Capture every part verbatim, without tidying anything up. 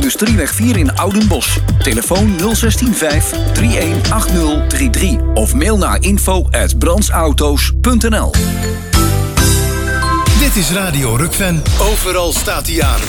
Industrieweg vier in Oudenbosch. Telefoon nul zes vijf drie een acht nul drie drie of mail naar info at brandsauto's punt n l. Dit is Radio Rukven. Overal staat hij aan.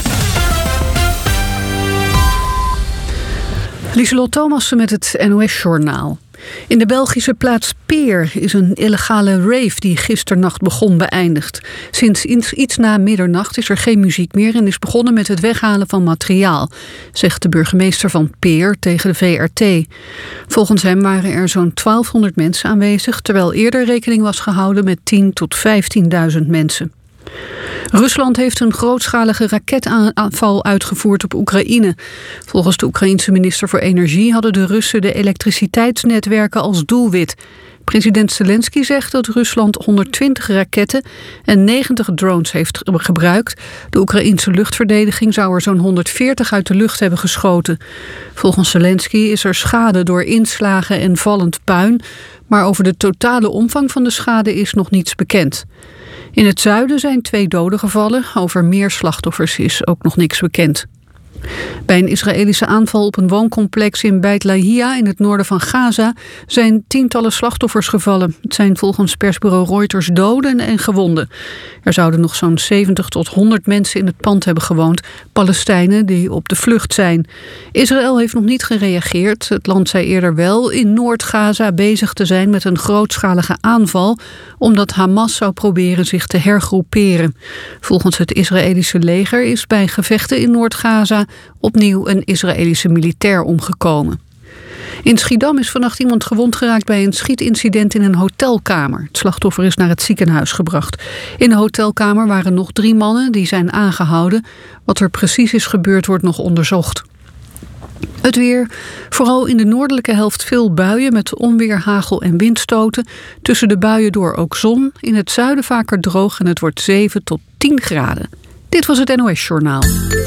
Lieselot Thomassen met het N O S-journaal. In de Belgische plaats Peer is een illegale rave die gisternacht begon beëindigd. Sinds iets na middernacht is er geen muziek meer en is begonnen met het weghalen van materiaal, zegt de burgemeester van Peer tegen de V R T. Volgens hem waren er zo'n twaalfhonderd mensen aanwezig, terwijl eerder rekening was gehouden met tien tot vijftienduizend mensen. Rusland heeft een grootschalige raketaanval uitgevoerd op Oekraïne. Volgens de Oekraïense minister voor Energie hadden de Russen de elektriciteitsnetwerken als doelwit. President Zelensky zegt dat Rusland honderdtwintig raketten en negentig drones heeft gebruikt. De Oekraïense luchtverdediging zou er zo'n honderdveertig uit de lucht hebben geschoten. Volgens Zelensky is er schade door inslagen en vallend puin, maar over de totale omvang van de schade is nog niets bekend. In het zuiden zijn twee doden gevallen. Over meer slachtoffers is ook nog niks bekend. Bij een Israëlische aanval op een wooncomplex in Beit Lahia in het noorden van Gaza zijn tientallen slachtoffers gevallen. Het zijn volgens persbureau Reuters doden en gewonden. Er zouden nog zo'n zeventig tot honderd mensen in het pand hebben gewoond, Palestijnen die op de vlucht zijn. Israël heeft nog niet gereageerd. Het land zei eerder wel in Noord-Gaza bezig te zijn met een grootschalige aanval, omdat Hamas zou proberen zich te hergroeperen. Volgens het Israëlische leger is bij gevechten in Noord-Gaza opnieuw een Israëlische militair omgekomen. In Schiedam is vannacht iemand gewond geraakt bij een schietincident in een hotelkamer. Het slachtoffer is naar het ziekenhuis gebracht. In de hotelkamer waren nog drie mannen die zijn aangehouden. Wat er precies is gebeurd wordt nog onderzocht. Het weer. Vooral in de noordelijke helft veel buien met onweer, hagel en windstoten. Tussen de buien door ook zon. In het zuiden vaker droog en het wordt zeven tot tien graden. Dit was het N O S-journaal.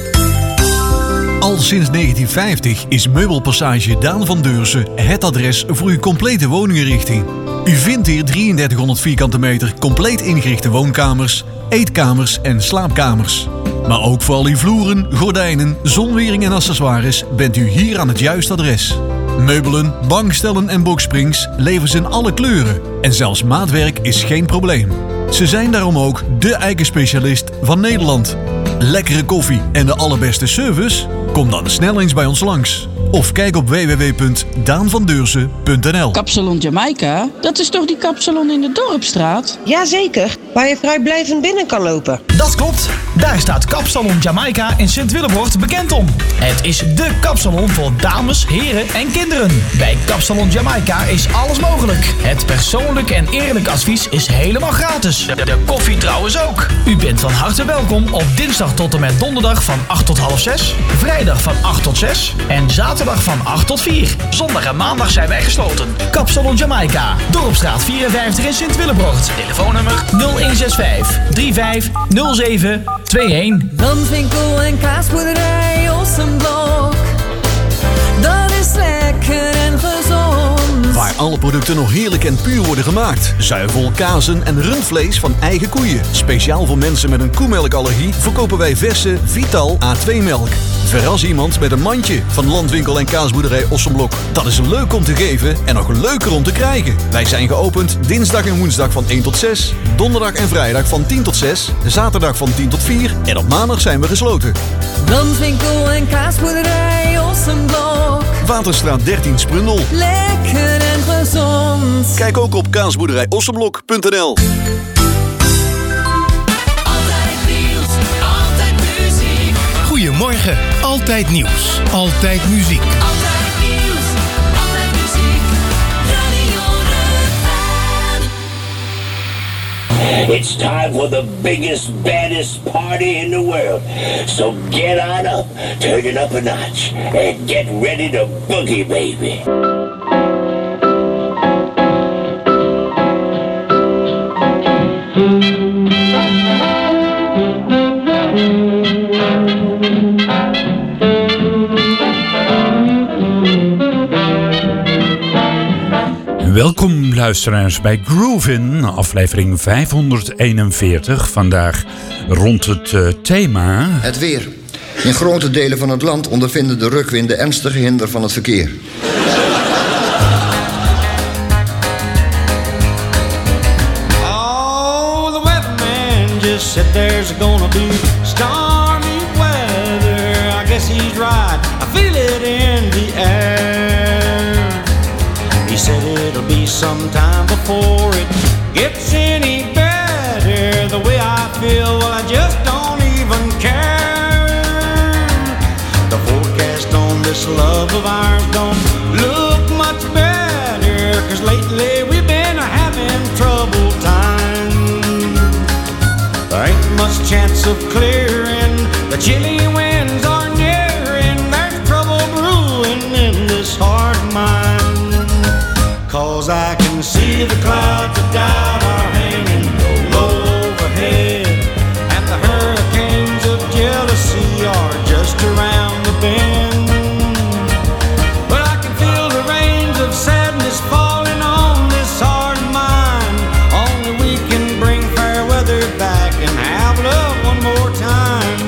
Al sinds negentien vijftig is Meubelpassage Daan van Deursen het adres voor uw complete woninginrichting. U vindt hier drieëndertighonderd vierkante meter compleet ingerichte woonkamers, eetkamers en slaapkamers. Maar ook voor al uw vloeren, gordijnen, zonwering en accessoires bent u hier aan het juiste adres. Meubelen, bankstellen en boxsprings leveren ze in alle kleuren. En zelfs maatwerk is geen probleem. Ze zijn daarom ook de eikenspecialist van Nederland. Lekkere koffie en de allerbeste service? Kom dan snel eens bij ons langs. Of kijk op w w w punt daan van deursen punt n l. Kapsalon Jamaica? Dat is toch die kapsalon in de Dorpstraat? Jazeker, waar je vrijblijvend binnen kan lopen. Dat klopt. Daar staat Kapsalon Jamaica in Sint-Willebroort bekend om. Het is dé kapsalon voor dames, heren en kinderen. Bij Kapsalon Jamaica is alles mogelijk. Het persoonlijk en eerlijk advies is helemaal gratis. De, de koffie trouwens ook. U bent van harte welkom op dinsdag tot en met donderdag van acht tot half zes. Vrijdag van acht tot zes. En zaterdag van acht tot vier. Zondag en maandag zijn wij gesloten. Kapsalon Jamaica. Dorpstraat vierenvijftig in Sint-Willebroort. Telefoonnummer nul een zes vijf drie vijf nul zeven twee een. Landwinkel en kaasboerderij Ossenblok. Dat is lekker en gezond. Waar alle producten nog heerlijk en puur worden gemaakt. Zuivel, kazen en rundvlees van eigen koeien. Speciaal voor mensen met een koemelkallergie verkopen wij verse Vital A twee melk. Verras iemand met een mandje van Landwinkel en kaasboerderij Ossenblok. Dat is leuk om te geven en nog leuker om te krijgen. Wij zijn geopend dinsdag en woensdag van één tot zes. Donderdag en vrijdag van tien tot zes. Zaterdag van tien tot vier. En op maandag zijn we gesloten. Landwinkel en kaasboerderij Ossenblok. Waterstraat dertien Sprundel. Lekker en gezond. Kijk ook op kaasboerderij ossenblok punt n l. Goedemorgen, altijd nieuws, altijd muziek. Altijd nieuws, altijd muziek. Radio Rukven. It's time for the biggest, baddest party in the world. So get on up, turn it up a notch, and get ready to boogie, baby. Welkom luisteraars bij Groovin, aflevering vijfhonderdeenenveertig. Vandaag rond het uh, thema... Het weer. In grote delen van het land ondervinden de rukwinden ernstige hinder van het verkeer. Oh, the weatherman just said there's gonna be stormy weather. I guess he's right, I feel it in the air. He said it'll be sometime before it gets any better. The way I feel, well, I just don't even care. The forecast on this love of ours don't look much better, 'cause lately we've been having trouble time. There ain't much chance of clearing, the chilly winds are nearing. There's trouble brewing in this heart of mine, 'cause I can see the clouds of doubt are hanging low overhead, and the hurricanes of jealousy are just around the bend. But I can feel the rains of sadness falling on this heart of mine. Only we can bring fair weather back and have love one more time.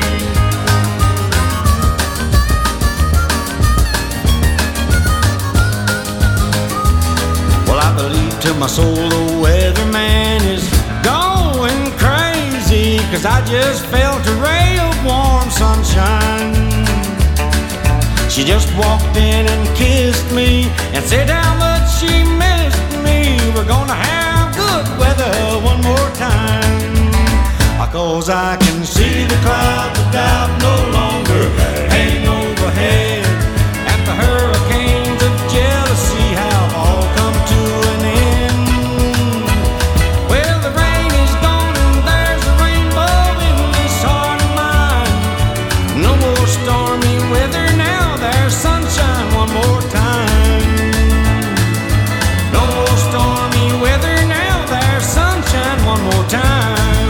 Well, I believe to my soul the weatherman is going crazy, 'cause I just felt a ray of warm sunshine. She just walked in and kissed me and said how much she missed me. We're gonna have good weather one more time, 'cause I can see the clouds of doubt no longer hang overhead, and the hurricanes of jealousy have all come to an end. Well, the rain is gone and there's a rainbow in this heart of mine. No more stormy weather now, there's sunshine one more time. No more stormy weather now, there's sunshine one more time.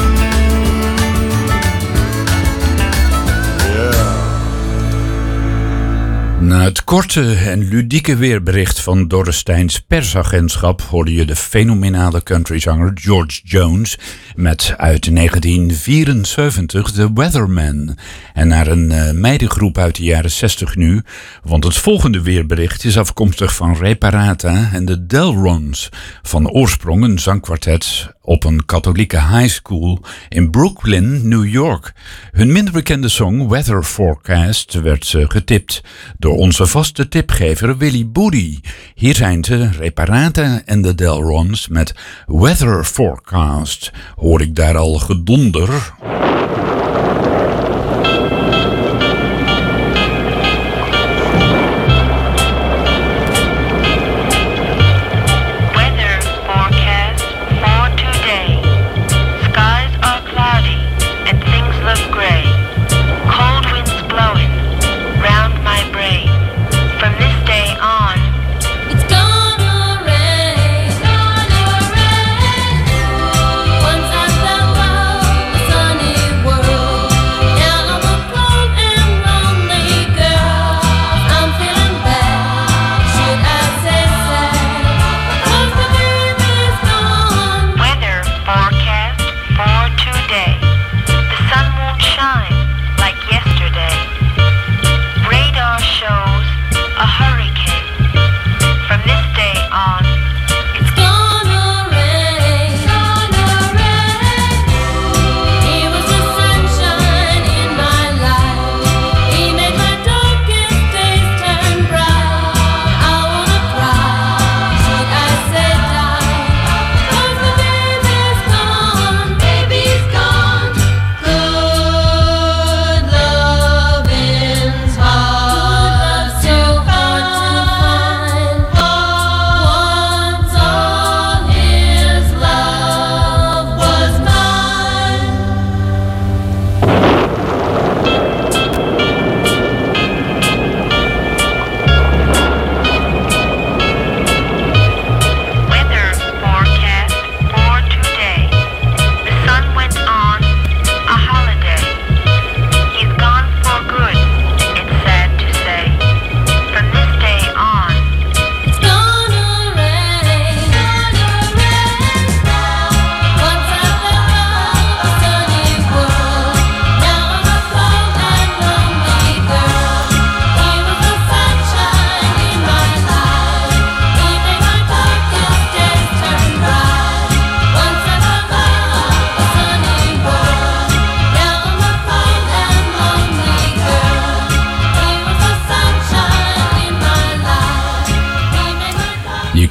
Na het korte en ludieke weerbericht van Doris Steins persagentschap hoorde je de fenomenale countryzanger George Jones met uit negentien vierenzeventig The Weatherman. En naar een uh, meidengroep uit de jaren zestig nu, want het volgende weerbericht is afkomstig van Ray Parata en de Delrons, van oorsprong een zangkwartet op een katholieke high school in Brooklyn, New York. Hun minder bekende song Weather Forecast werd uh, getipt door onze vaste tipgever Willy Boody. Hier zijn ze, Ray Parata en de Delrons met Weather Forecast. Hoor ik daar al gedonder? Once I felt love, the sunny world.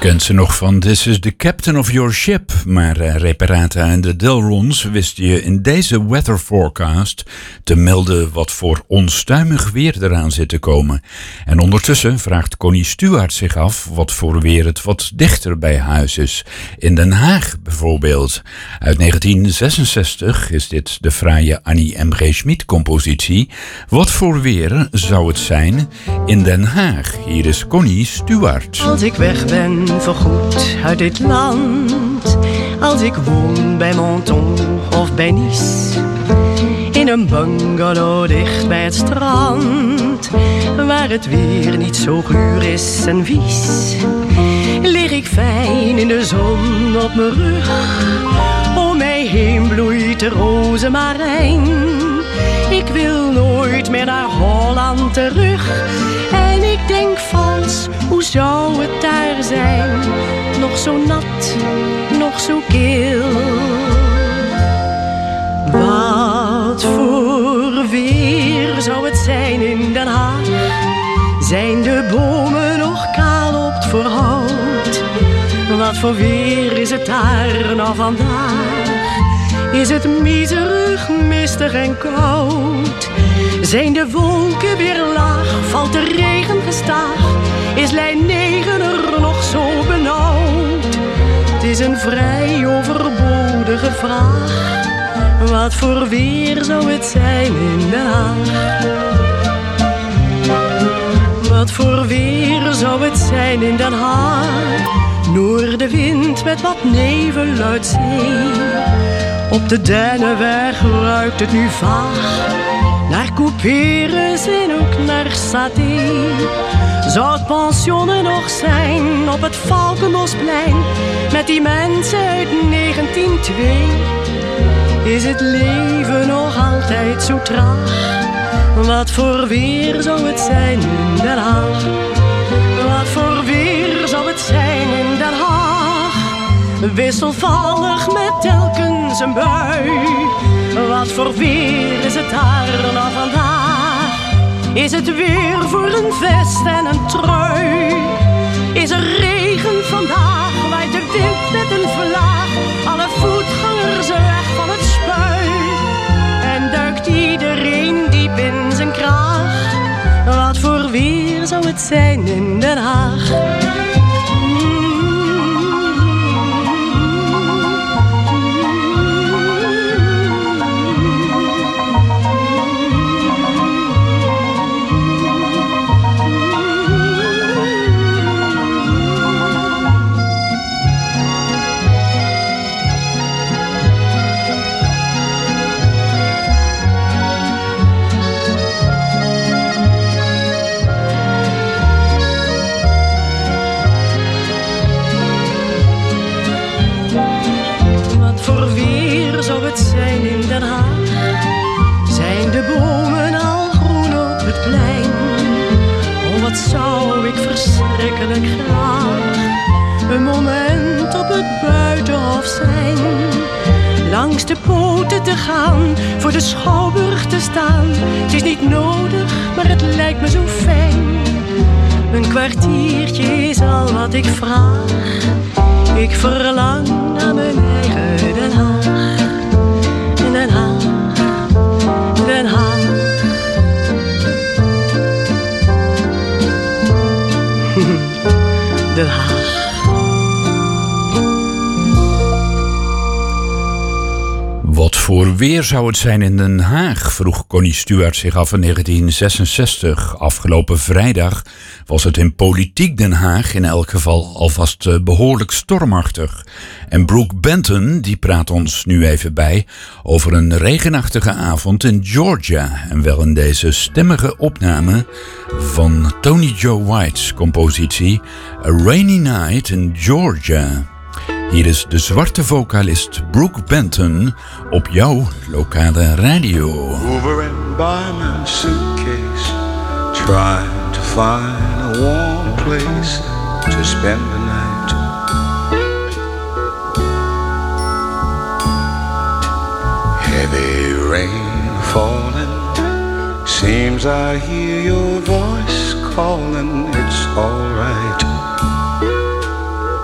kent ze nog van This is the Captain of Your Ship. Maar uh, Reparata en de Delrons wisten je in deze weather forecast te melden wat voor onstuimig weer eraan zit te komen. En ondertussen vraagt Connie Stuart zich af wat voor weer het wat dichter bij huis is. In Den Haag bijvoorbeeld. Uit negentien zesenzestig is dit de fraaie Annie M G Schmid compositie. Wat voor weer zou het zijn in Den Haag? Hier is Connie Stuart. Als ik weg ben voorgoed uit dit land, als ik woon bij Menton of bij Nice, in een bungalow dicht bij het strand, waar het weer niet zo guur is en vies, lig ik fijn in de zon op mijn rug. Om mij heen bloeit de rozemarijn. Ik wil nooit meer naar Holland terug. En ik denk vals, hoe zou het daar zijn? Nog zo nat, nog zo kil. Wat voor weer zou het zijn in Den Haag? Zijn de bomen nog kaal op het voorhout? Wat voor weer is het daar nou vandaag? Is het miserig, mistig en koud? Zijn de wolken weer laag? Valt de regen gestaag? Is lijn negen er nog zo benauwd? Het is een vrij overbodige vraag. Wat voor weer zou het zijn in Den Haag? Wat voor weer zou het zijn in Den Haag? Noordenwind met wat nevel uit zee. Op de Dennenweg ruikt het nu vaag naar couperus en ook naar saté. Zou het pensioen nog zijn op het Valkenbosplein met die mensen uit negentien nul twee? Is het leven nog altijd zo traag? Wat voor weer zou het zijn in Den Haag? Wat voor weer zou het zijn in Den Haag? Wisselvallig met telkens een bui. Wat voor weer is het daar nou vandaag? Is het weer voor een vest en een trui? Is er regen vandaag? Waait de wind met een vlaag? Alle voetgangers weg van het spui. En duikt iedereen diep in zijn kraag? Wat voor weer zou het zijn in Den Haag? Zijn in Den Haag? Zijn de bomen al groen op het plein? Oh, wat zou ik verschrikkelijk graag een moment op het buitenhof zijn. Langs de poten te gaan, voor de schouwburg te staan. Het is niet nodig, maar het lijkt me zo fijn. Een kwartiertje is al wat ik vraag. Ik verlang naar mijn eigen Den Haag. Den Haag, Den Haag. Den Haag. Wat voor weer zou het zijn in Den Haag? Vroeg Connie Stuart zich af in negentien zesenzestig. Afgelopen vrijdag was het in politiek Den Haag in elk geval alvast behoorlijk stormachtig. En Brooke Benton die praat ons nu even bij over een regenachtige avond in Georgia. En wel in deze stemmige opname van Tony Joe White's compositie A Rainy Night in Georgia. Hier is de zwarte vocalist Brooke Benton op jouw lokale radio. Over and by my suitcase, trying to find a warm place to spend the night. Heavy rain falling, seems I hear your voice calling, it's alright.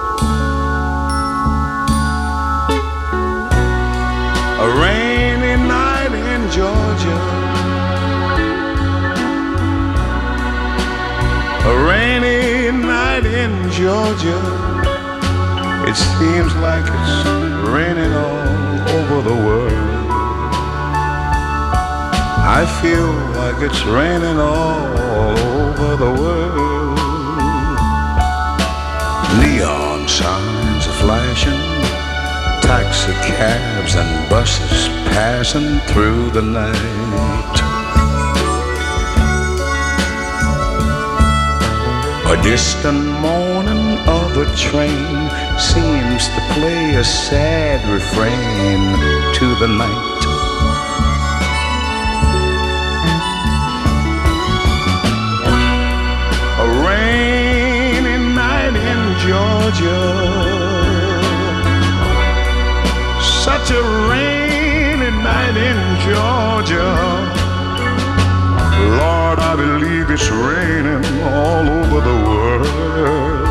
A rainy night in Georgia. A rainy night in Georgia. It seems like it's raining all over the world. I feel like it's raining all over the world. Neon signs are flashing, taxi cabs and buses passing through the night. A distant moaning of a train seems to play a sad refrain to the night. A rainy night in Georgia. Such a rainy night in Georgia. Lord, I believe it's raining all over the world.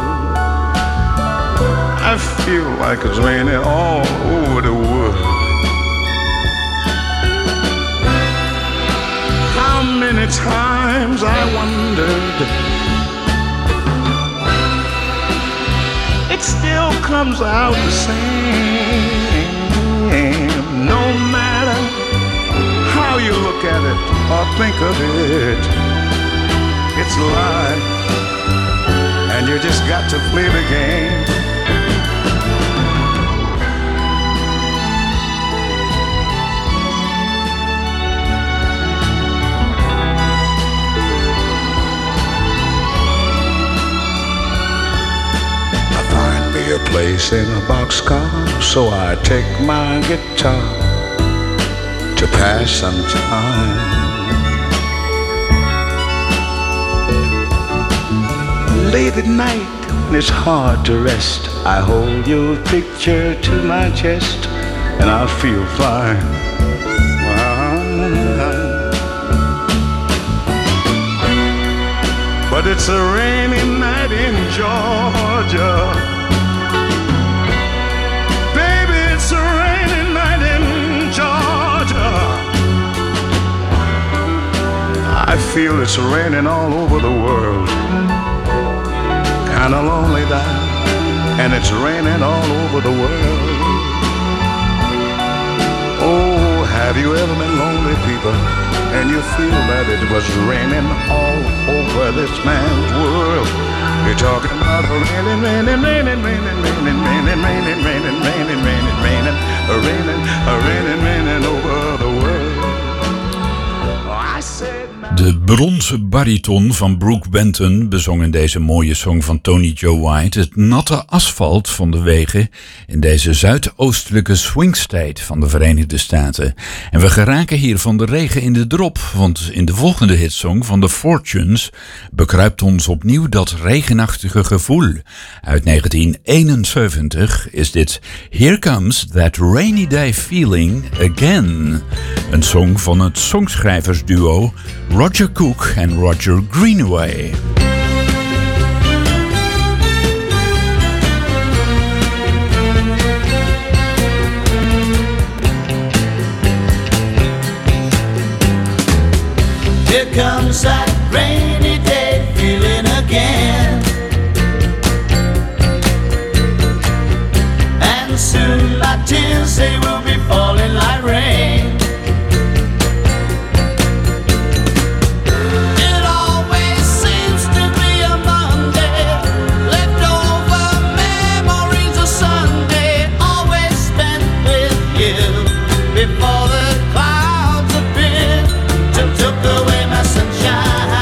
I feel like it's raining all over the world. How many times I wondered, it still comes out the same. No matter how you look at it or think of it, it's life, and you just got to play the game. I find me a place in a boxcar, so I take my guitar to pass some time. Late at night, when it's hard to rest, I hold your picture to my chest, and I feel fine. But it's a rainy night in Georgia. Baby, it's a rainy night in Georgia. I feel it's raining all over the world. Kinda lonely there, and it's raining all over the world. Oh, have you ever been lonely, people, and you feel that it was raining all over this man's world? You're talking about raining, raining, raining, raining, raining, raining, raining, raining, raining, raining, raining, raining, raining, raining over the world. I said. De bronzen bariton van Brook Benton bezong in deze mooie song van Tony Joe White het natte asfalt van de wegen in deze zuidoostelijke swingstate van de Verenigde Staten. En we geraken hier van de regen in de drop, want in de volgende hitsong van The Fortunes bekruipt ons opnieuw dat regenachtige gevoel. Uit negentien eenenzeventig is dit Here Comes That Rainy Day Feeling Again. Een song van het songschrijversduo Roger Cook en Roger Greenaway. Here comes that rainy day feeling again, and soon my tears they will be falling like rain. Before the clouds appeared and took away my sunshine.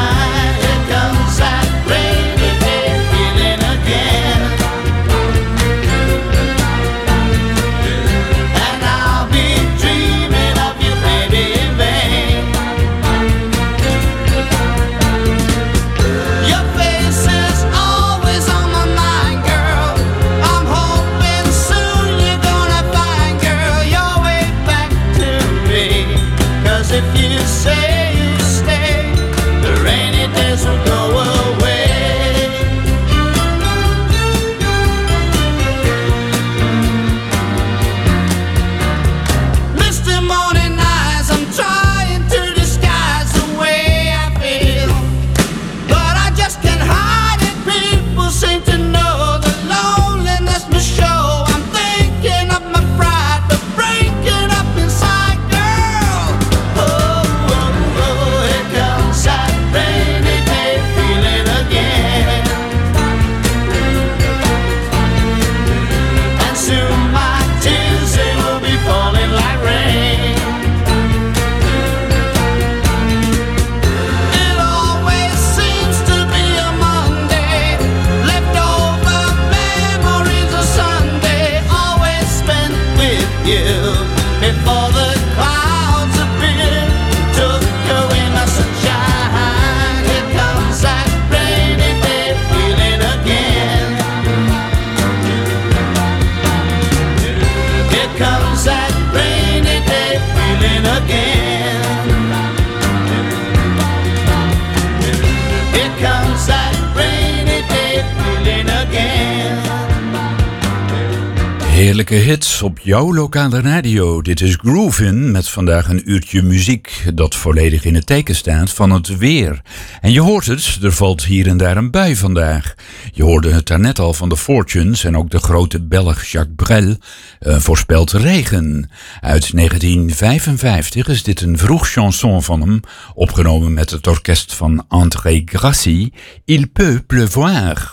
Here comes that rainy day feeling again. Heerlijke hits op jouw lokale radio. Dit is Groovin met vandaag een uurtje muziek dat volledig in het teken staat van het weer. En je hoort het, er valt hier en daar een bui vandaag. Je hoorde het daarnet al van de Fortunes en ook de grote Belg Jacques Brel uh, voorspelt regen. Uit negentien vijfenvijftig is dit een vroeg chanson van hem, opgenomen met het orkest van André Grassi, Il peut pleuvoir.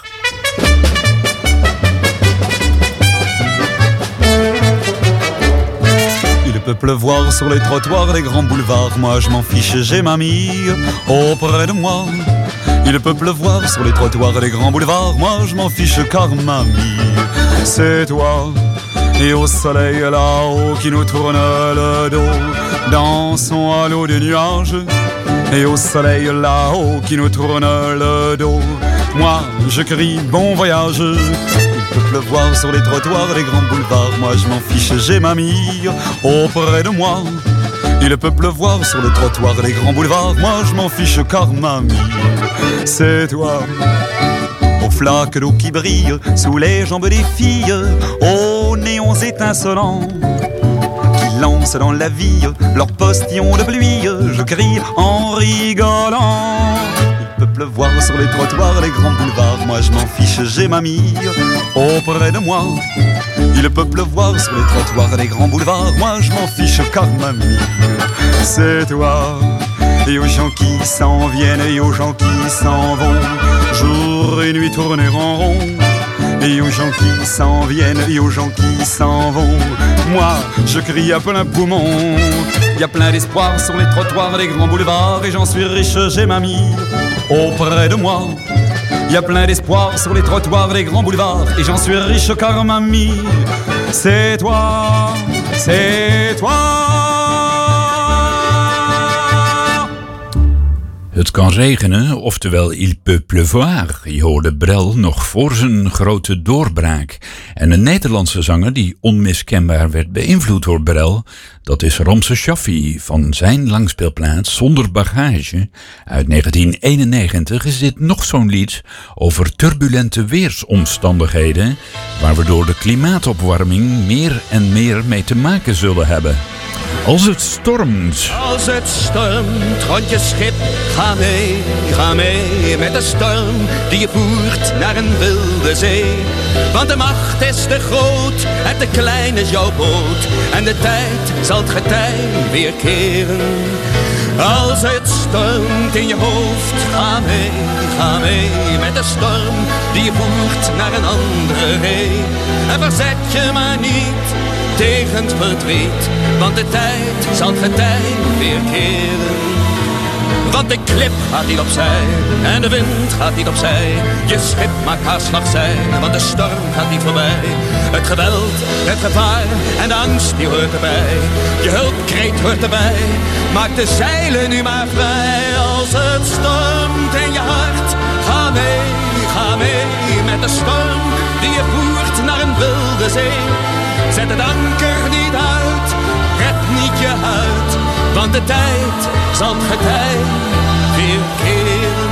Il peut pleuvoir sur les trottoirs, les grands boulevards. Moi je m'en fiche, j'ai ma mie auprès de moi. Il peut pleuvoir sur les trottoirs, les grands boulevards. Moi je m'en fiche car mamie, c'est toi. Et au soleil là-haut qui nous tourne le dos, dans son halo de nuages. Et au soleil là-haut qui nous tourne le dos, moi je crie bon voyage. Il peut pleuvoir sur les trottoirs, les grands boulevards. Moi je m'en fiche, j'ai ma mie auprès de moi. Il peut pleuvoir sur les trottoirs, les grands boulevards. Moi je m'en fiche car mamie, c'est toi. Aux flaques d'eau qui brillent sous les jambes des filles, aux néons étincelants qui lancent dans la vie leurs postillons de pluie. Je crie en rigolant. Il peut pleuvoir sur les trottoirs, les grands boulevards. Moi je m'en fiche, j'ai mamie auprès de moi. Il peut pleuvoir sur les trottoirs, les grands boulevards. Moi je m'en fiche car mamie, c'est toi. Et aux gens qui s'en viennent et aux gens qui s'en vont, jour et nuit tourner en rond. Et aux gens qui s'en viennent et aux gens qui s'en vont, moi je crie à plein poumon. Y a plein d'espoir sur les trottoirs, les grands boulevards. Et j'en suis riche, j'ai mamie auprès de moi. Y a plein d'espoir sur les trottoirs, les grands boulevards. Et j'en suis riche car mamie, c'est toi, c'est toi. Het kan regenen, oftewel il peut pleuvoir. Je hoorde Brel nog voor zijn grote doorbraak. En een Nederlandse zanger die onmiskenbaar werd beïnvloed door Brel, dat is Ramses Shaffi. Van zijn langspeelplaats Zonder Bagage uit negentien eenennegentig is dit nog zo'n lied over turbulente weersomstandigheden, waar we door de klimaatopwarming meer en meer mee te maken zullen hebben. Als het stormt. Als het stormt, rond je schip, ga mee, ga mee met de storm die je voert naar een wilde zee. Want de macht is te groot en te klein is jouw boot. En de tijd zal het getij weer keren. Als het stormt in je hoofd, ga mee, ga mee met de storm die je voert naar een andere ree. En verzet je maar niet tegen het verdriet, want de tijd zal het getij weer keren. Want de klip gaat niet opzij en de wind gaat niet opzij. Je schip maakt haar slag zijn, want de storm gaat niet voorbij. Het geweld, het gevaar en de angst die hoort erbij. Je hulpkreet hoort erbij, maak de zeilen nu maar vrij. Als het stormt in je hart, ga mee, ga mee met de storm die je voert naar een wilde zee. Zet het anker niet uit, red niet je huid, want de tijd zal het getij weer keren.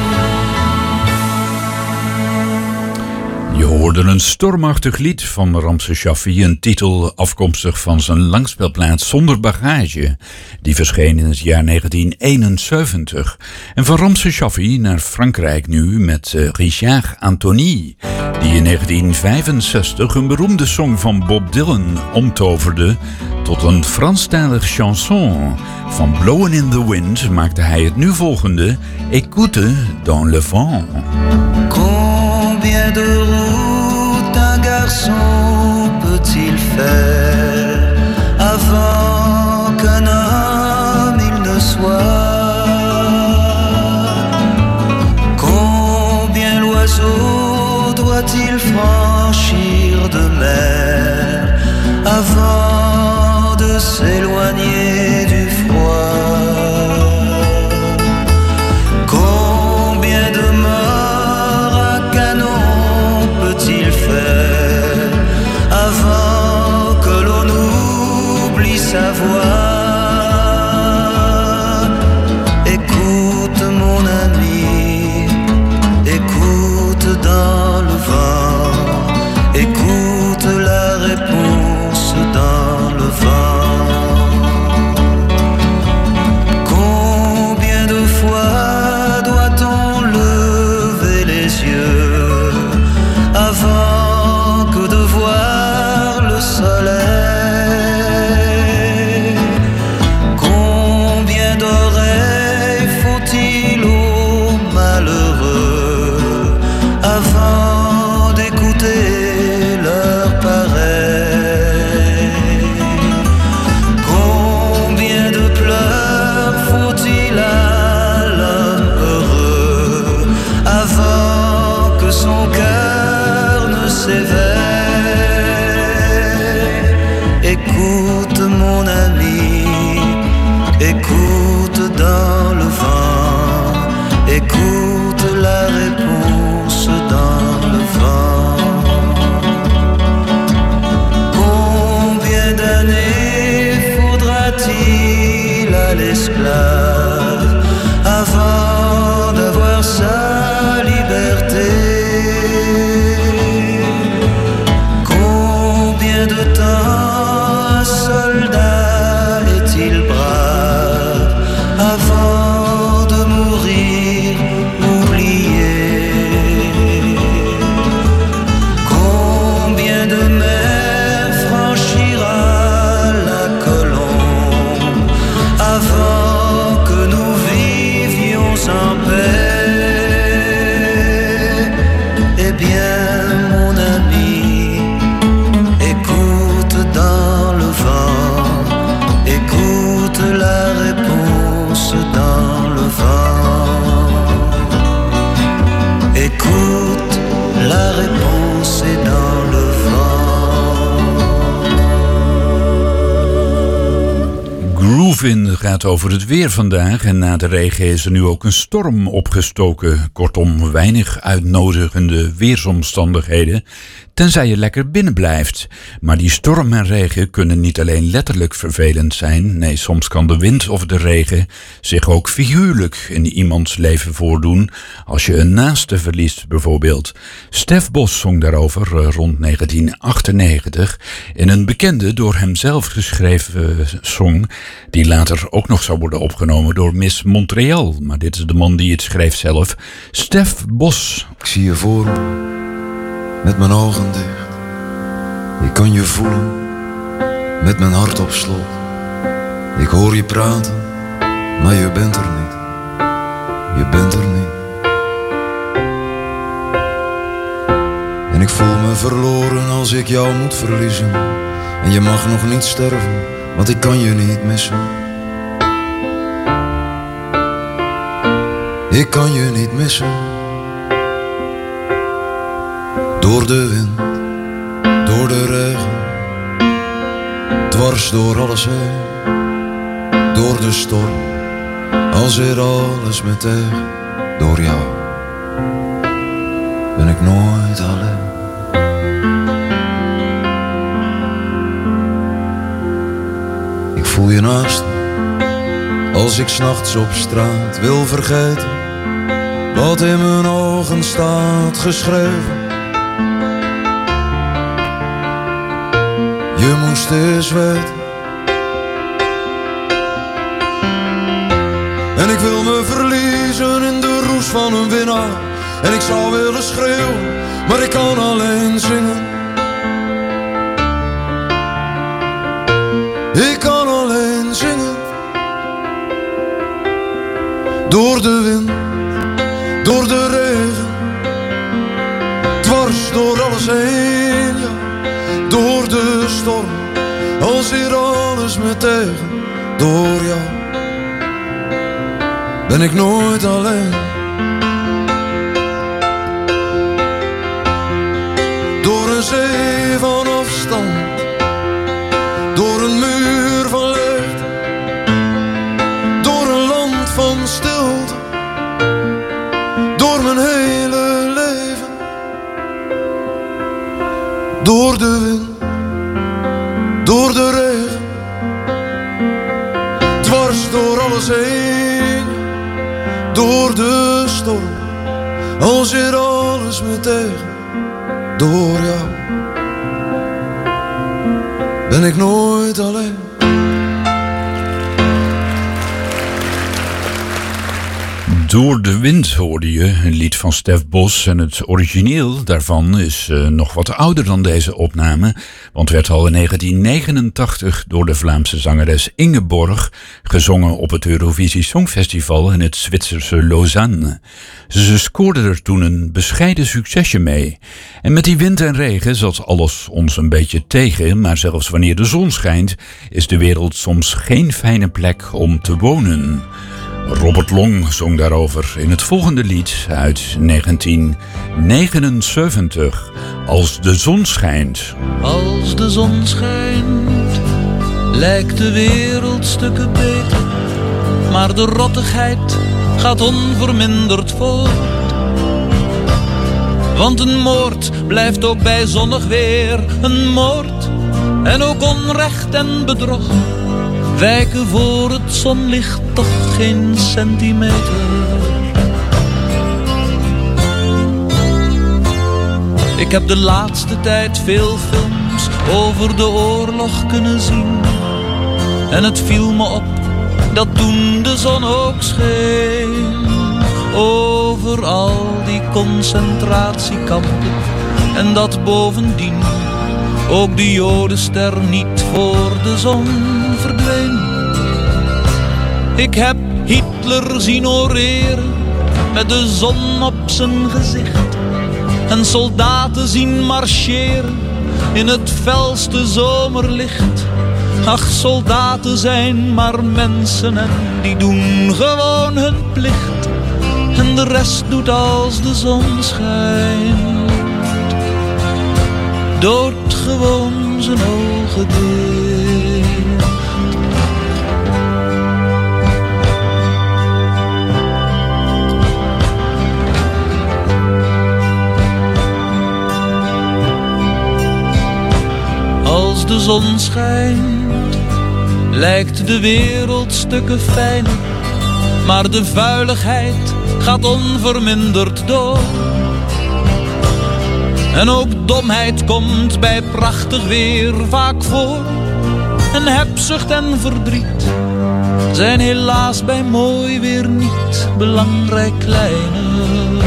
Je hoorde een stormachtig lied van Ramses Shaffi, een titel afkomstig van zijn langspeelplaat Zonder Bagage. Die verscheen in het jaar negentien eenenzeventig. En van Ramses Shaffi naar Frankrijk nu met uh, Richard Anthony, die in negentien vijfenzestig een beroemde song van Bob Dylan omtoverde tot een Franstalig chanson. Van Blowin' in the Wind maakte hij het nu volgende, Écoute dans le vent. Combien de routes un garçon peut-il faire avant qu'un homme il ne soit? Combien l'oiseau doit-il franchir de mer avant de s'éloigner du froid? Combien de morts à canon peut-il faire avant que l'on oublie sa voix? Écoute mon ami, Écoute, la réponse est dans le Groovin gaat over het weer vandaag en na de regen is er nu ook een storm opgestoken. Kortom, weinig uitnodigende weersomstandigheden, tenzij je lekker binnen blijft. Maar die storm en regen kunnen niet alleen letterlijk vervelend zijn. Nee, soms kan de wind of de regen zich ook figuurlijk in iemands leven voordoen. Als je een naaste verliest bijvoorbeeld. Stef Bos zong daarover rond negentien achtennegentig in een bekende door hemzelf geschreven song, die later ook nog zou worden opgenomen door Miss Montreal. Maar dit is de man die het schreef zelf. Stef Bos. Ik zie je voor me, met mijn ogen dicht. Ik kan je voelen, met mijn hart op slot. Ik hoor je praten, maar je bent er niet. Je bent er niet. En ik voel me verloren als ik jou moet verliezen. En je mag nog niet sterven, want ik kan je niet missen. Ik kan je niet missen. Door de wind, door de regen, dwars door alles heen. Door de storm, al zit alles me tegen. Door jou ben ik nooit alleen. Ik voel je naast me, als ik 's nachts op straat wil vergeten wat in mijn ogen staat geschreven. Je moest eens weten. En ik wil me verliezen in de roes van een winnaar. En ik zou willen schreeuwen, maar ik kan alleen zingen. Ik kan alleen zingen. Door de wind, door de regen, dwars door alles heen, ja. Door de storm, als hier alles me tegen. Door jou ben ik nooit alleen. Door een zee van afstand, door een muur van licht, door een land van stilte, door mijn hele leven. Door de wind, door de regen, dwars door alles heen. Door de storm, als zit alles me tegen. Door jou ben ik nooit alleen. Door de wind hoorde je, een lied van Stef Bos. En het origineel daarvan is uh, nog wat ouder dan deze opname. Want werd al in negentien negenentachtig door de Vlaamse zangeres Ingeborg gezongen op het Eurovisie Songfestival in het Zwitserse Lausanne. Ze scoorde er toen een bescheiden succesje mee. En met die wind en regen zat alles ons een beetje tegen. Maar zelfs wanneer de zon schijnt, is de wereld soms geen fijne plek om te wonen. Robert Long zong daarover in het volgende lied uit negentien negenenzeventig. Als de zon schijnt. Als de zon schijnt, lijkt de wereld stukken beter. Maar de rottigheid gaat onverminderd voort. Want een moord blijft ook bij zonnig weer een moord. En ook onrecht en bedrog wijken voor het zonlicht toch geen centimeter. Ik heb de laatste tijd veel films over de oorlog kunnen zien. En het viel me op dat toen de zon ook scheen over al die concentratiekampen. En dat bovendien ook de Jodenster niet voor de zon verdween. Ik heb Hitler zien oreren met de zon op zijn gezicht. En soldaten zien marcheren in het felste zomerlicht. Ach, soldaten zijn maar mensen en die doen gewoon hun plicht. En en de rest doet als de zon schijnt. Doodgewoon zijn ogen dicht. Als de zon schijnt, lijkt de wereld stukken fijner, maar de vuiligheid gaat onverminderd door. En ook domheid komt bij prachtig weer vaak voor. En hebzucht en verdriet zijn helaas bij mooi weer niet belangrijk kleiner.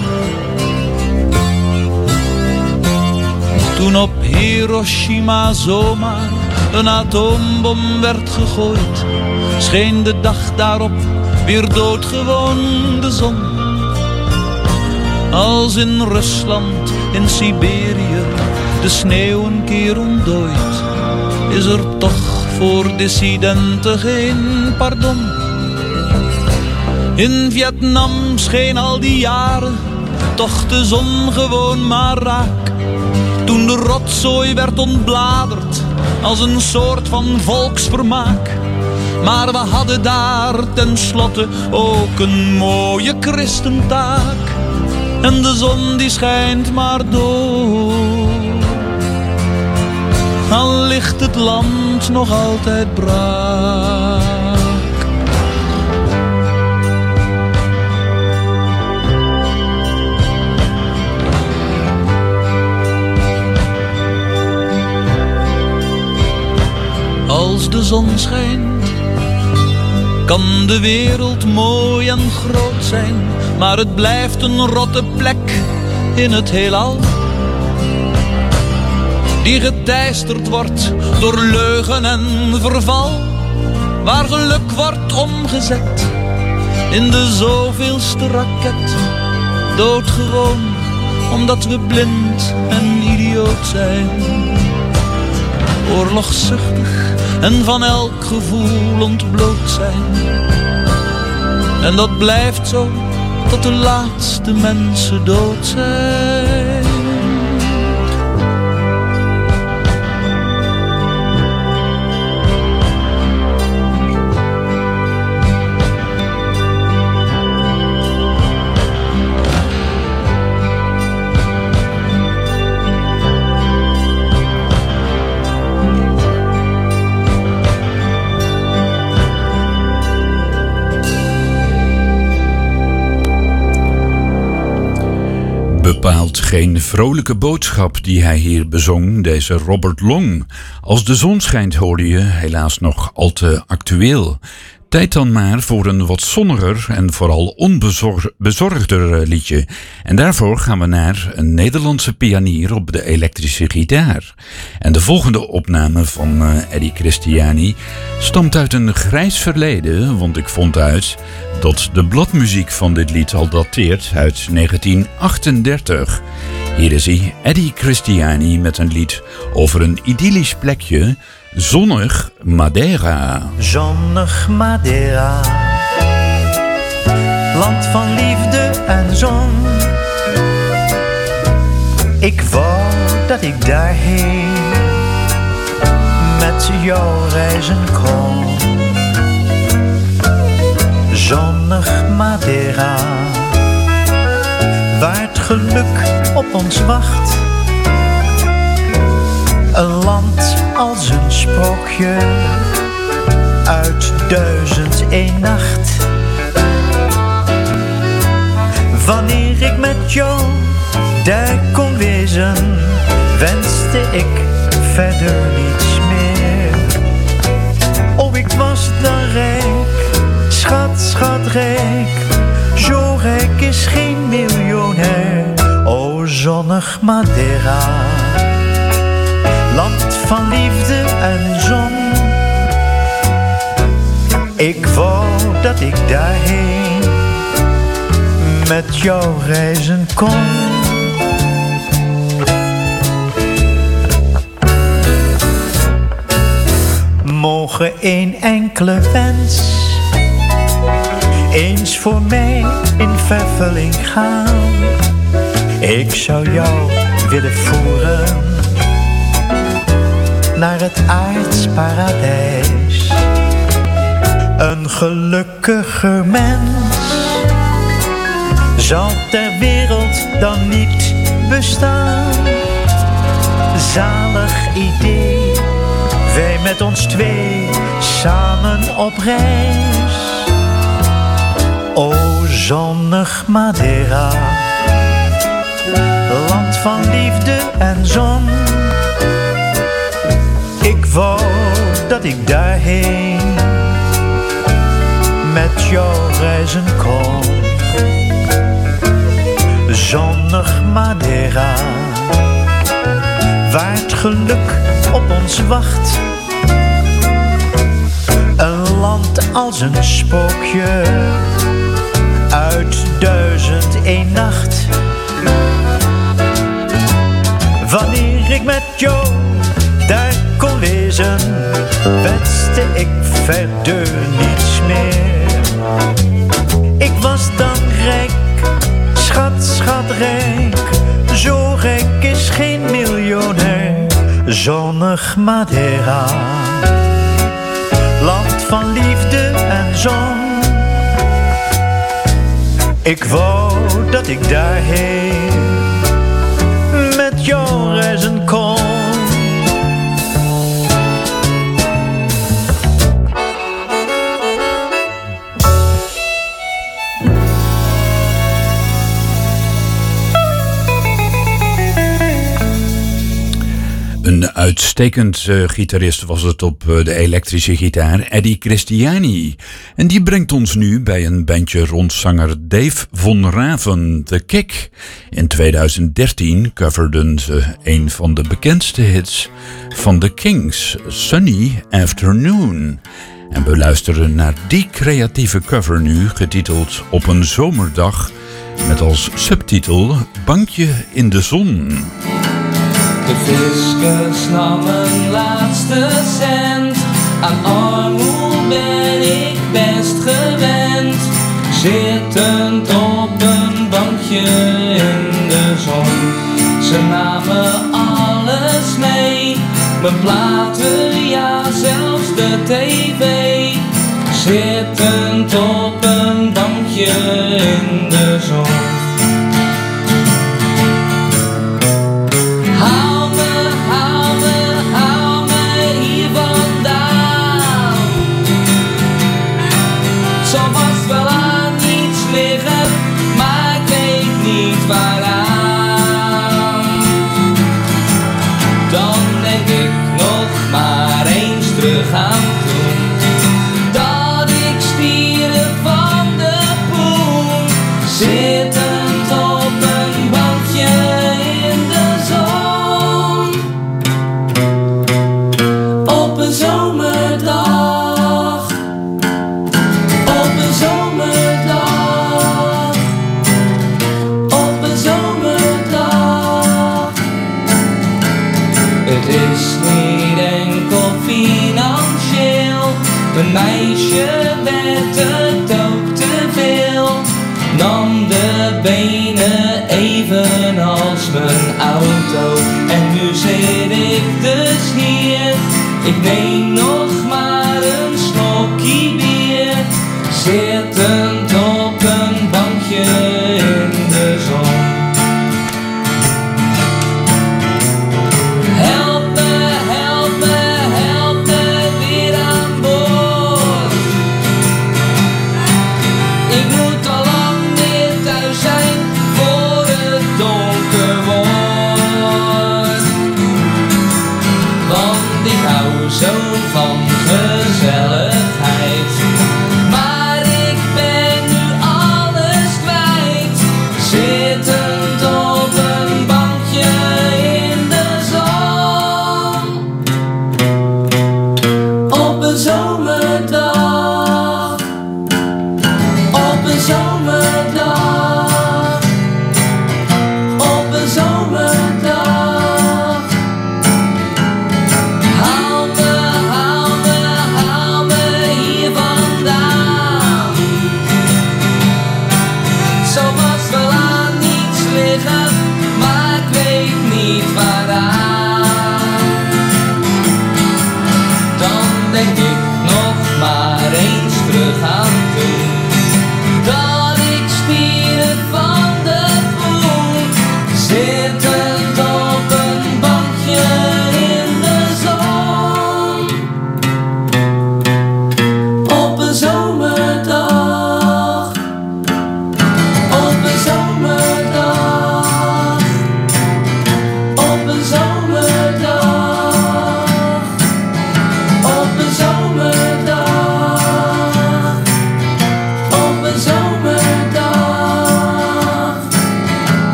Toen op Hiroshima zomaar een atoombom werd gegooid, scheen de dag daarop weer doodgewoon de zon. Als in Rusland, in Siberië, de sneeuw een keer ontdooit, is er toch voor dissidenten geen pardon. In Vietnam scheen al die jaren toch de zon gewoon maar raak. Toen de rotzooi werd ontbladerd als een soort van volksvermaak. Maar we hadden daar tenslotte ook een mooie christentaak. En de zon die schijnt maar door. Al ligt het land nog altijd braak. Als de zon schijnt, kan de wereld mooi en groot zijn, maar het blijft een rotte plek in het heelal, die geteisterd wordt door leugen en verval, waar geluk wordt omgezet in de zoveelste raket. Doodgewoon, omdat we blind en idioot zijn, oorlogszuchtig en van elk gevoel ontbloot zijn. En dat blijft zo tot de laatste mensen dood zijn. Bepaald geen vrolijke boodschap die hij hier bezong, deze Robert Long. Als de zon schijnt hoorde je helaas nog al te actueel. Tijd dan maar voor een wat zonniger en vooral onbezorgder liedje. En daarvoor gaan we naar een Nederlandse pianier op de elektrische gitaar. En de volgende opname van uh, Eddie Christiani stamt uit een grijs verleden, want ik vond uit dat de bladmuziek van dit lied al dateert uit negentien achtendertig. Hier is hij, Eddie Christiani, met een lied over een idyllisch plekje, zonnig Madeira. Zonnig Madeira, land van liefde en zon. Ik wou dat ik daarheen met jou reizen kon. Zonnig Madeira, waar het geluk op ons wacht. Een land als een sprookje uit duizend één nacht. Wanneer ik met jou daar kon wezen, wenste ik verder niets meer. Oh, ik was dan rijk, schat, schatrijk. Zo rijk is geen miljonair. O, zonnig Madeira, land van liefde en zon. Ik wou dat ik daarheen met jou reizen kon. Mogen één enkele wens eens voor mij in vervulling gaan. Ik zou jou willen voeren naar het aards paradijs. Een gelukkiger mens zal ter wereld dan niet bestaan. Zalig idee, wij met ons twee samen op reis. O zonnig Madeira, land van liefde en zon. Ik wou dat ik daarheen met jou reizen kon. Zonnig Madeira, waar het geluk op ons wacht. Een land als een spookje uit duizend één nacht. Wanneer ik met jou daar kon wezen, wenste ik verder niets meer. Ik was dan rijk, schat, schatrijk. Zo rijk is geen miljonair. Zonnig Madeira, land van liefde en zon. Ik wou dat ik daarheen met jou reizen kon. Een uitstekend uh, gitarist was het op uh, de elektrische gitaar, Eddie Christiani. En die brengt ons nu bij een bandje rond zanger Dave von Raven, The Kick. In tweeduizend dertien coverden ze een van de bekendste hits van The Kings, Sunny Afternoon. En we luisteren naar die creatieve cover nu, getiteld Op een zomerdag, met als subtitel Bankje in de zon. De fiscus nam een laatste cent. Aan armoede ben ik best gewend. Zittend op een bankje in de zon. Ze namen alles mee. Mijn platen, ja zelfs de tv. Zittend op een bankje in de zon. Een meisje werd het ook te veel. Nam de benen evenals mijn auto. En nu zit ik dus hier. Ik neem nog maar een slokje bier. Zittend op een bankje in de zon. Zo van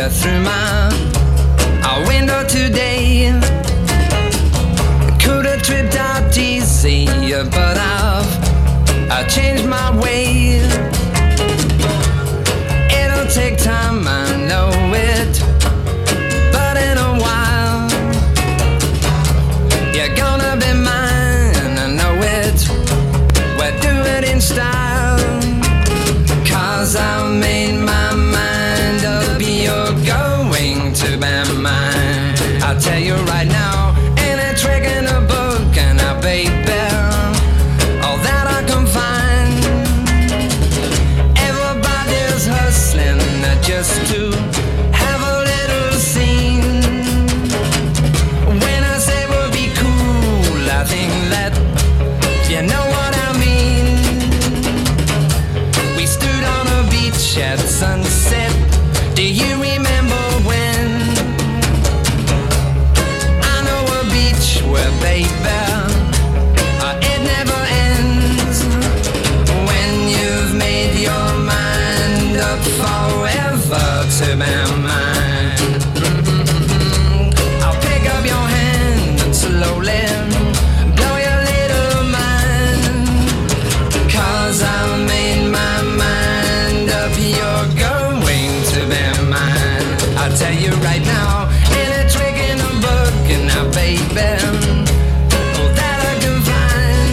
you through my uh, window today. Could have tripped out easy, but I've I changed my way. It'll take time, I know it, but in a while you're gonna be mine, I know it. We'll do it in style, 'cause I made my mind up, you're going to be mine. I'll tell you right now, ain't a trick in a book, and I baby, all that I can find. Everybody's hustling just to have a little scene. When I say we'll be cool, I think that you know what I mean. We stood on a beach at sunset. Do you remember when? I know a beach where, baby, uh, it never ends. When you've made your mind up forever to be mine. Mm-hmm. I'll pick up your hand and slowly blow your little mind. 'Cause I made my mind up, you're going to be mine. I'll tell you right now, ain't a trick in a book, and now baby, all that I can find.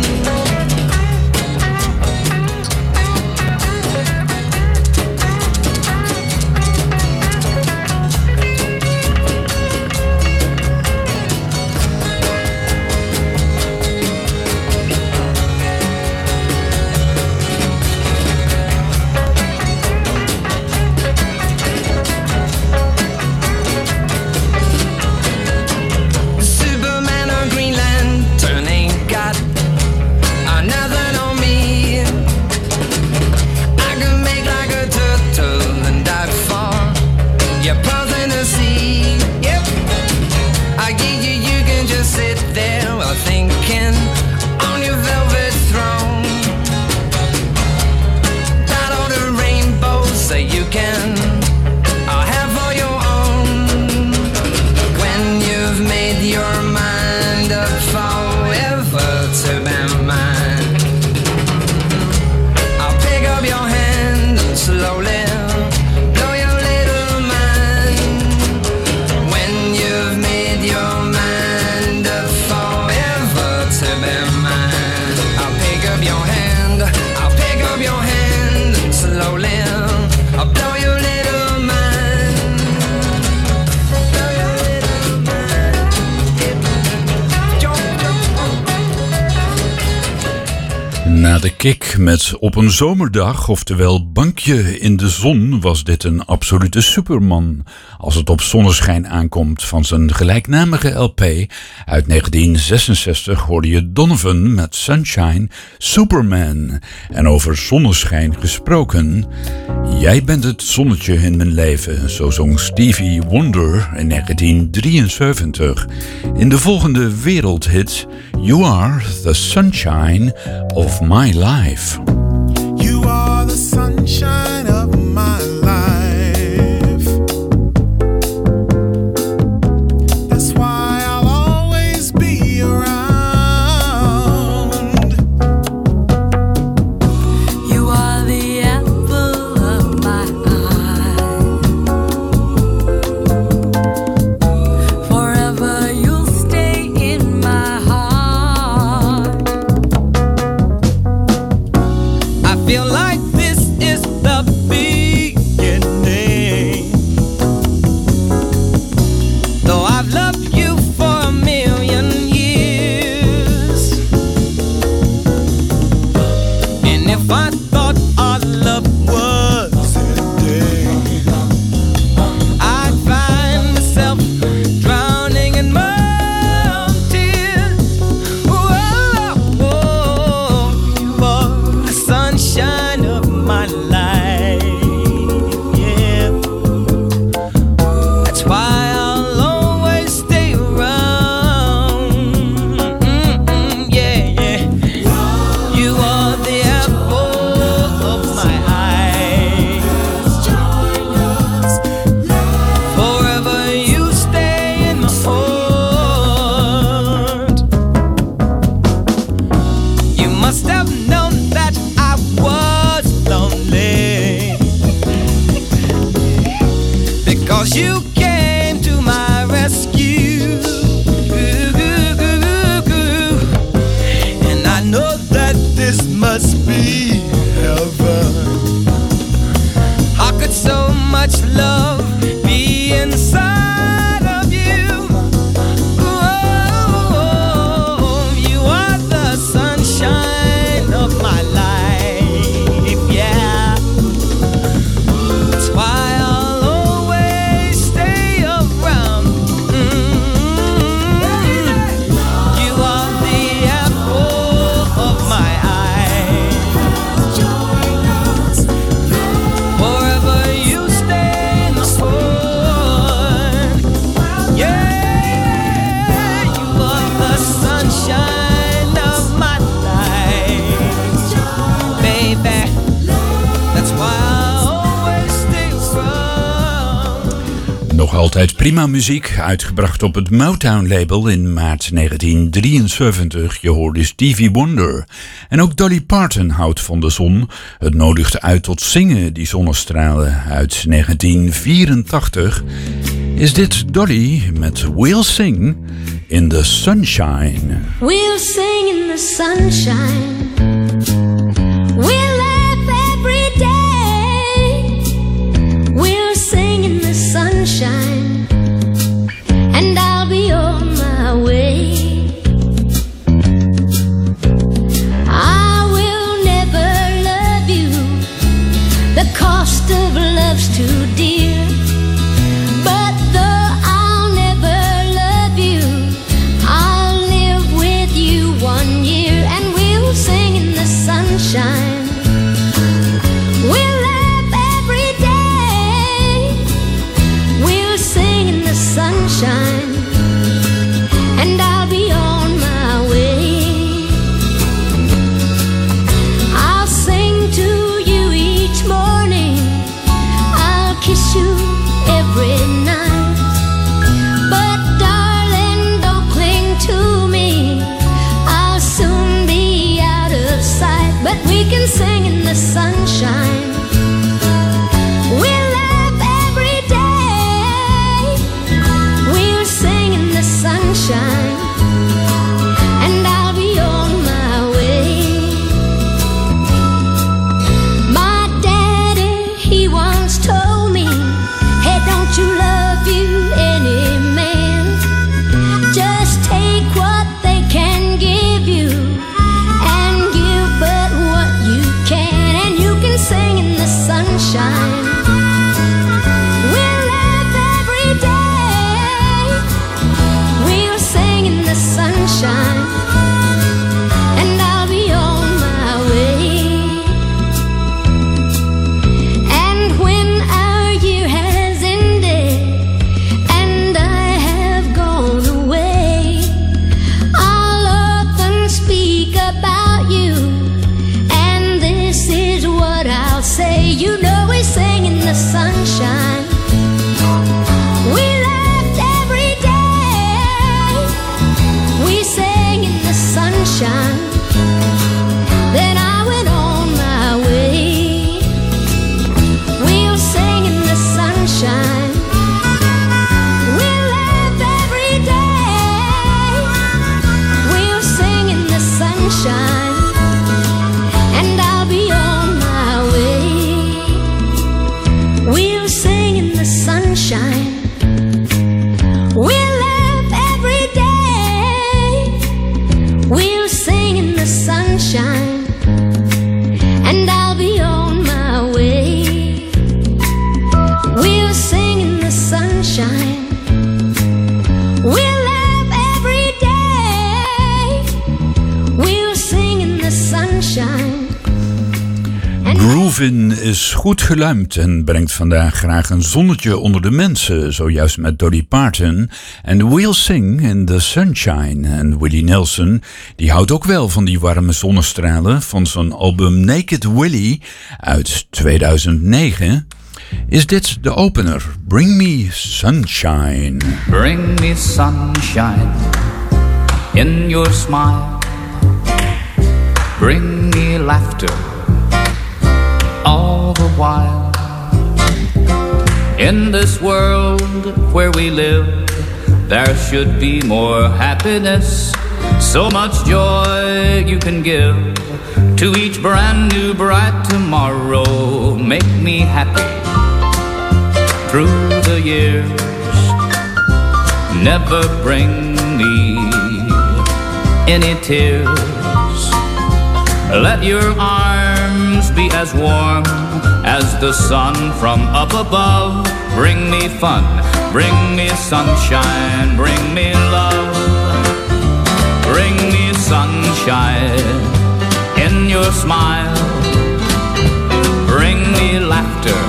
Superman or Green Lantern ain't got uh, nothing on me. I can make like a turtle and dive for your pearls in the sea. Yep, I give you, you can just sit there while thinking on your velvet throne. Got all the rainbows that you can uh, have for your own. When you've made your mind up forever to be mine, I'll pick up your hand and slowly blow your little mind. When you've made your mind up forever to be mine, I'll pick up your hand, I'll pick up your hand and slowly I'll blow your little mind. Blow your little mind. Na de kick met Op een zomerdag, oftewel Bankje in de zon, was dit een absolute superman. Als het op zonneschijn aankomt, van zijn gelijknamige L P uit negentien zesenzestig hoorde je Donovan met Sunshine, Superman. En over zonneschijn gesproken, jij bent het zonnetje in mijn leven, zo zong Stevie Wonder in negentien drieënzeventig. In de volgende wereldhit, You Are the Sunshine of My Life. You are the sunshine of my life. That's why I'll always be around. You are the apple of my eye. Forever you'll stay in my heart. I feel like this is the altijd prima muziek, uitgebracht op het Motown-label in maart negentien drieënzeventig. Je hoorde Stevie Wonder. En ook Dolly Parton houdt van de zon. Het nodigt uit tot zingen, die zonnestralen. Uit negentien vierentachtig is dit Dolly met We'll Sing in the Sunshine. We'll sing in the sunshine. We'll laugh every day. We'll sing in the sunshine. And I'll be on my way. I will never love you. The cost of love's too dear. But though I'll never love you, I'll live with you one year. And we'll sing in the sunshine. We'll laugh every day. We'll sing in the sunshine. And I'll be on my way. I'll sing to you each morning. I'll kiss you every night. But darling, don't cling to me. I'll soon be out of sight. But we can sing in the sunshine. We'll laugh every day. We'll sing in the sunshine. And I'll be on my way. My daddy, he once told me, hey, don't you love you any man? Just take what they can give you and give but what you can. And you can sing in the sunshine. We'll laugh every day. We'll sing in the sunshine. And I'll be on my way. And when our year has ended and I have gone away, I'll often speak about you. And this is what I'll say. You know we sing in the sunshine. We laughed every day. We sang in the sunshine. Then I went on my way. We'll sing in the sunshine. We'll laugh every day. We'll sing in the sunshine. And I'll be on my way. We'll sing in the sunshine. We'll laugh every day. We'll sing in the sunshine. And I'll be on my way. We'll sing in the sunshine. We'll laugh every day. We'll sing in the sunshine. Groovin is goed geluimd en brengt vandaag graag een zonnetje onder de mensen, zojuist met Dolly Parton en We'll Sing in the Sunshine. En Willie Nelson, die houdt ook wel van die warme zonnestralen. Van zijn album Naked Willie uit tweeduizend negen is dit de opener, Bring Me Sunshine. Bring me sunshine in your smile. Bring me laughter all the while. In this world where we live, there should be more happiness. So much joy you can give to each brand new bright tomorrow. Make me happy through the years. Never bring me any tears. Let your arms be as warm as the sun from up above. Bring me fun, bring me sunshine, bring me love. Bring me sunshine in your smile. Bring me laughter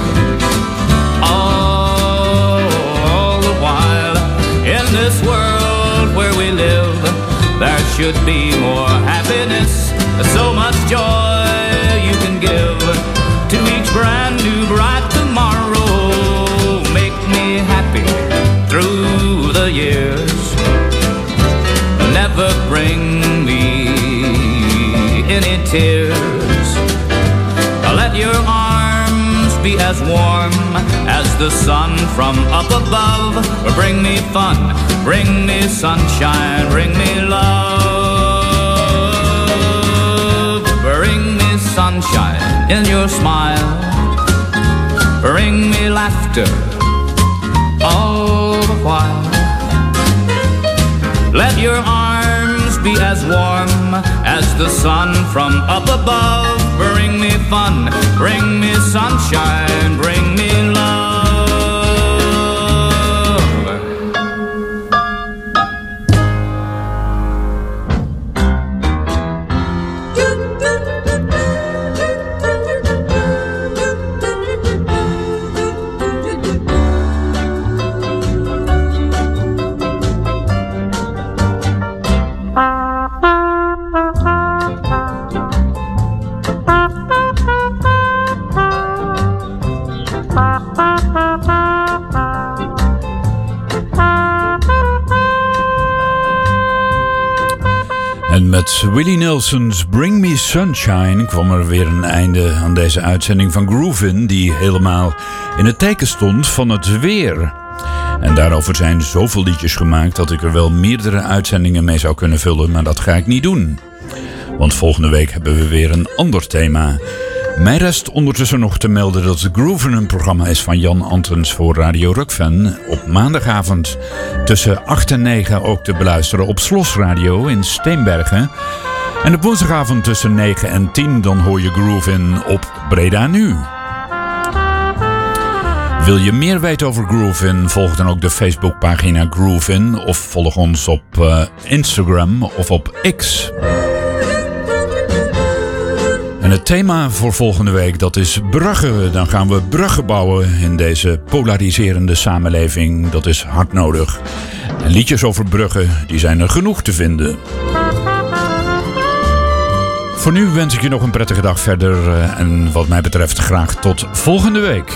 all, all the while. In this world where we live, there should be more happiness. So much joy you can give to each brand new bright tomorrow. Make me happy tears. Let your arms be as warm as the sun from up above. Bring me fun, bring me sunshine, bring me love. Bring me sunshine in your smile. Bring me laughter all the while. Let your arms be as warm as the sun from up above. Bring me fun, bring me sunshine, bring me love. Met Willie Nelson's Bring Me Sunshine kwam er weer een einde aan deze uitzending van Groovin, die helemaal in het teken stond van het weer. En daarover zijn zoveel liedjes gemaakt dat ik er wel meerdere uitzendingen mee zou kunnen vullen, maar dat ga ik niet doen. Want volgende week hebben we weer een ander thema. Mij rest ondertussen nog te melden dat Groovin een programma is van Jan Antens voor Radio Rockfan. Op maandagavond tussen acht en negen ook te beluisteren op Slos Radio in Steenbergen. En op woensdagavond tussen negen en tien dan hoor je Groovin op Breda Nu. Wil je meer weten over Groovin? Volg dan ook de Facebookpagina Groovin of volg ons op uh, Instagram of op X. En het thema voor volgende week, dat is bruggen. Dan gaan we bruggen bouwen in deze polariserende samenleving. Dat is hard nodig. En liedjes over bruggen, die zijn er genoeg te vinden. Voor nu wens ik je nog een prettige dag verder. En wat mij betreft graag tot volgende week.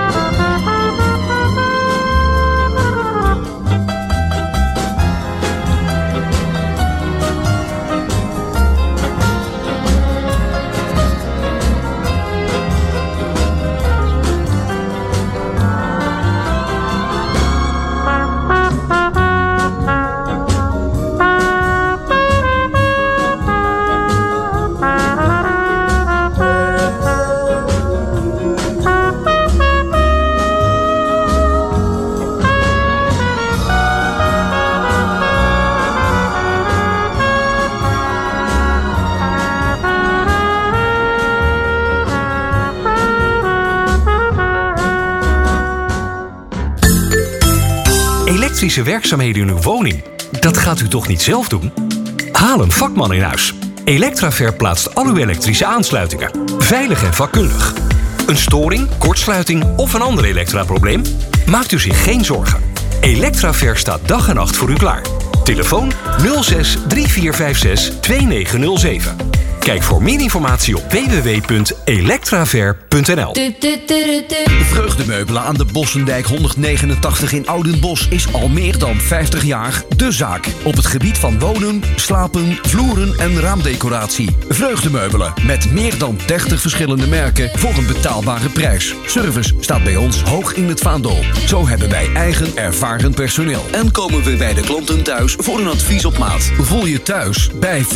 Elektrische werkzaamheden in uw woning. Dat gaat u toch niet zelf doen? Haal een vakman in huis. Electraver plaatst al uw elektrische aansluitingen. Veilig en vakkundig. Een storing, kortsluiting of een ander elektraprobleem? Maakt u zich geen zorgen. Electraver staat dag en nacht voor u klaar. Telefoon nul zes drie vier vijf zes twee negen nul zeven. Kijk voor meer informatie op w w w punt electraver punt n l. Vreugdemeubelen aan de Bossendijk honderdnegenentachtig in Oudenbosch is al meer dan vijftig jaar de zaak. Op het gebied van wonen, slapen, vloeren en raamdecoratie. Vreugdemeubelen met meer dan dertig verschillende merken voor een betaalbare prijs. Service staat bij ons hoog in het vaandel. Zo hebben wij eigen ervaren personeel. En komen we bij de klanten thuis voor een advies op maat. Voel je thuis bij